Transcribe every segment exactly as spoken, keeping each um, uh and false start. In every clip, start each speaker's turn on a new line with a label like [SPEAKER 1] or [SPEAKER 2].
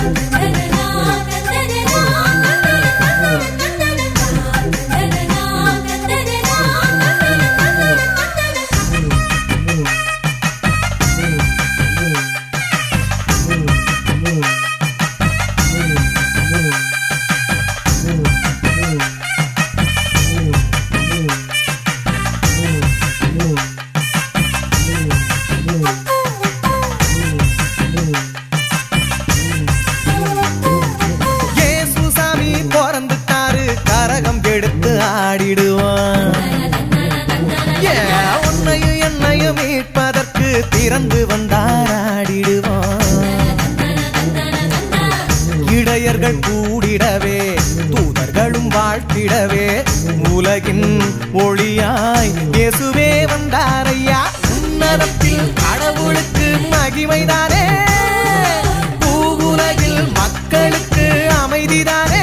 [SPEAKER 1] உன்னையும் என்னையும் மீட்பதற்கு திறந்து வந்தாராடிடுவான். இடையர்கள் கூடிடவே தூதர்களும் வாழ்த்திடவே உலகின் ஒளியாய் இயேசுவே வந்தாரையா. உன்னதத்தில் கடவுளுக்கு மகிமைதானே, பூவுலகில் மக்களுக்கு அமைதிதானே.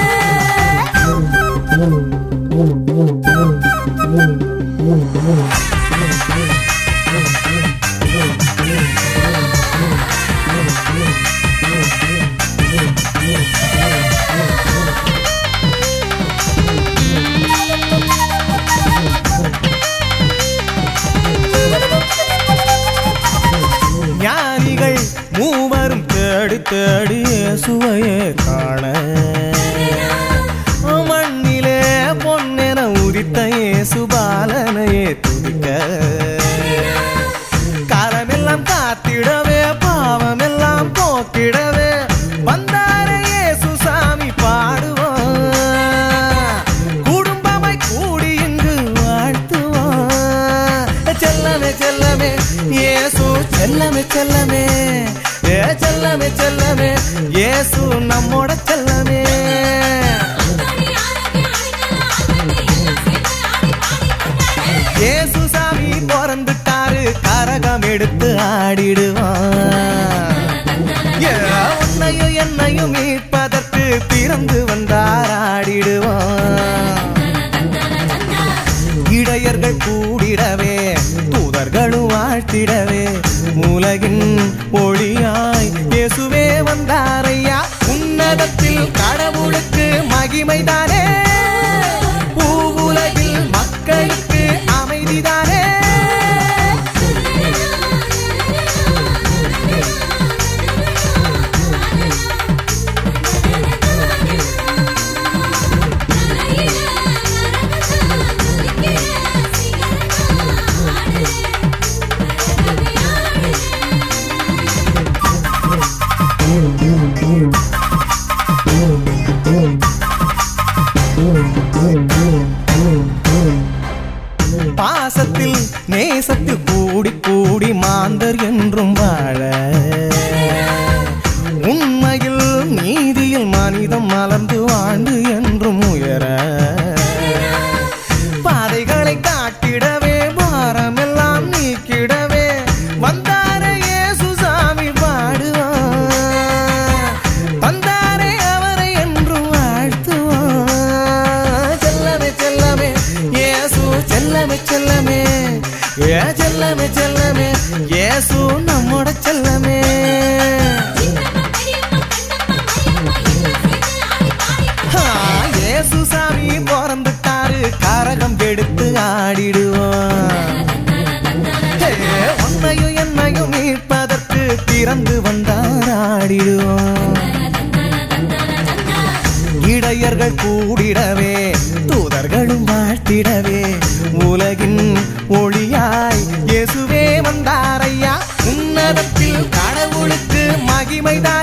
[SPEAKER 1] ஞானிகள் மூவரும் தேடி தேடி இயேசுவையே காண, மண்ணிலே பொன்னென உதித்த இயேசு பாலனையே துதிக்க, காலமெல்லாம் காத்திடவே பாவமெல்லாம் போக்கிடவே வந்தாரே இயேசு சாமி பாடுவான். குடும்பமாய் கூடி இங்கு வாழ்த்துவான். செல்லமே செல்லமே இயேசு செல்லமே செல்லமே, ஏ செல்லமே செல்லமே இயேசு நம்மோட செல்லமே. இயேசு சாமி பிறந்துட்டாரு, கரகம் எடுத்து ஆடிடுவான். உன்னையும் என்னையும் மீட்பதற்கு பிறந்து வந்தார் ஆடிடுவான். இடையர்கள் கூடிடவே தூதர்களும் வாழ்த்திடவே உலகின் ஒளியாய் இயேசுவே வந்தாரையா. உன்னதத்தில் கடவுளுக்கு மகிமைதானே, பூவுலகில் மக்களுக்கு அமைதிதானே. பாசத்தில் நேசத்தில் கூடி கூடி மாந்தர் என்றும் வாழ, உண்மையில் நீதியில் மனிதம் மலர்ந்து வாழ்ந்து என்றும் உயர, பாதைகளை காட்டிடவே பாரமெல்லாம் நீக்கிடவே வந்தாரே இயேசு சாமி பாடுவான். வந்தாரே அவரை என்றும் வாழ்த்துவான். செல்லமே செல்லமே இயேசு செல்லமே செல்லமே, ஏ செல்லமே செல்லமே இயேசு நம்மோட செல்லமே. இயேசு சாமி பிறந்துட்டாரு, கரகம் எடுத்து ஆடிடுவான். உன்னையும் என்னையும் மீட்பதற்கு திறந்து வந்தார் ஆடிடுவான். இடையர்கள் கூடிடவே தூதர்களும் வாழ்த்திடவே உலகின் ஒளியாய் இயேசுவே வந்தாரையா. உன்னதத்தில் கடவுளுக்கு மகிமைதான்.